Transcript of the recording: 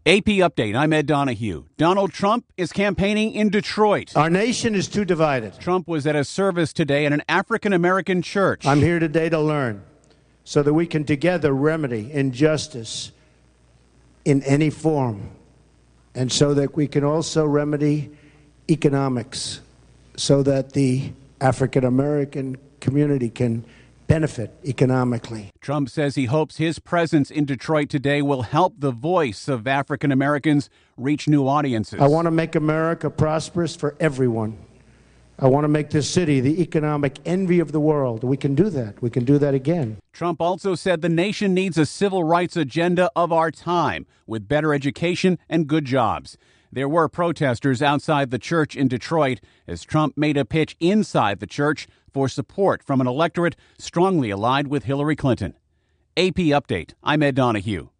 AP Update, I'm Ed Donahue. Donald Trump is campaigning in Detroit. Our nation is too divided. Trump was at a service today at an African-American church. I'm here today to learn so that we can together remedy injustice in any form, and so that we can also remedy economics so that the African-American community can benefit economically. Trump says he hopes his presence in Detroit today will help the voice of African Americans reach new audiences. I want to make America prosperous for everyone. I want to make this city the economic envy of the world. We can do that. We can do that again. Trump also said the nation needs a civil rights agenda of our time with better education and good jobs. There were protesters outside the church in Detroit as Trump made a pitch inside the church for support from an electorate strongly allied with Hillary Clinton. AP Update, I'm Ed Donahue.